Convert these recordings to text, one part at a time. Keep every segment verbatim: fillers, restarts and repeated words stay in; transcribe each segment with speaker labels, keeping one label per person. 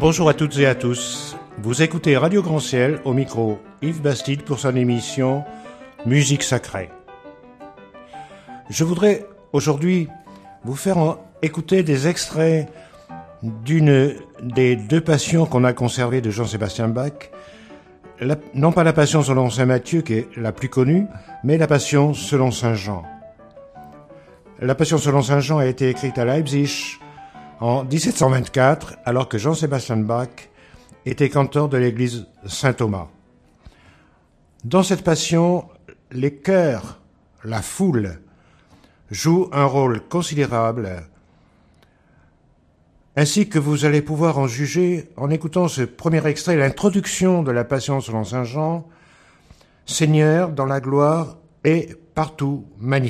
Speaker 1: Bonjour à toutes et à tous. Vous écoutez Radio Grand Ciel, au micro Yves Bastide pour son émission Musique sacrée. Je voudrais aujourd'hui vous faire en écouter des extraits d'une des deux passions qu'on a conservées de Jean-Sébastien Bach. La, non pas la passion selon saint Matthieu qui est la plus connue, mais la passion selon saint Jean. La passion selon saint Jean a été écrite à Leipzig en dix-sept cent vingt-quatre, alors que Jean-Sébastien Bach était canteur de l'église Saint-Thomas. Dans cette passion, les chœurs, la foule, jouent un rôle considérable, ainsi que vous allez pouvoir en juger en écoutant ce premier extrait, l'introduction de la passion selon saint Jean, « Seigneur, dans la gloire et partout magnifique ».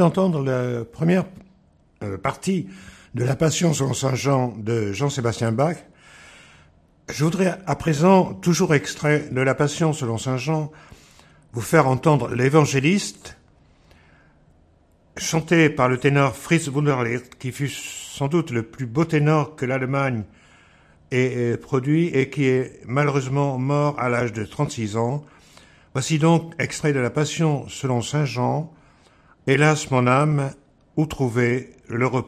Speaker 1: d'entendre la première euh, partie de la Passion selon saint Jean de Jean-Sébastien Bach. Je voudrais à présent, toujours extrait de la Passion selon saint Jean, vous faire entendre l'Évangéliste, chanté par le ténor Fritz Wunderlich, qui fut sans doute le plus beau ténor que l'Allemagne ait produit et qui est malheureusement mort à l'âge de trente-six ans. Voici donc extrait de la Passion selon saint Jean, « Hélas mon âme, où trouver le repos ?»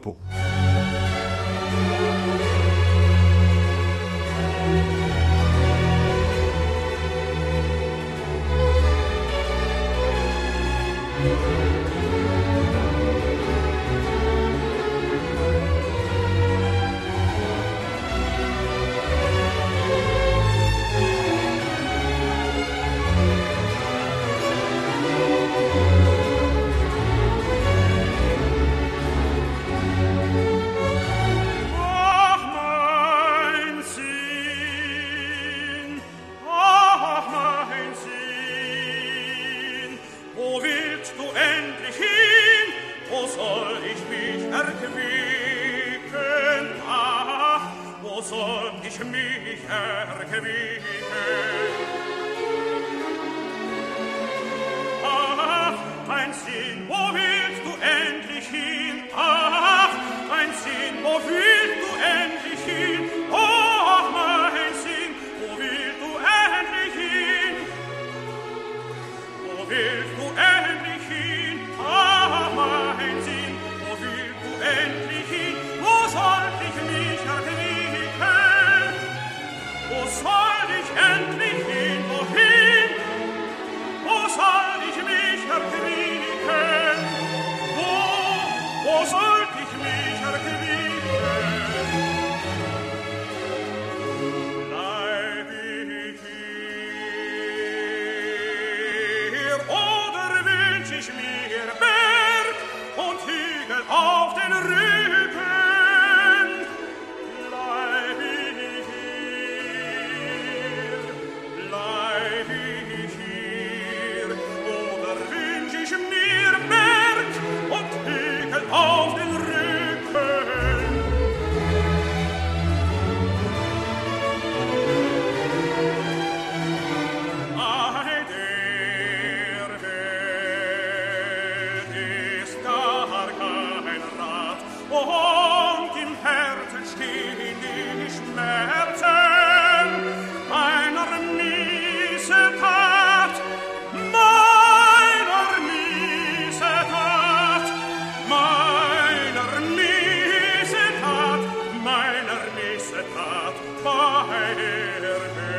Speaker 2: Meiner Missetat, bei der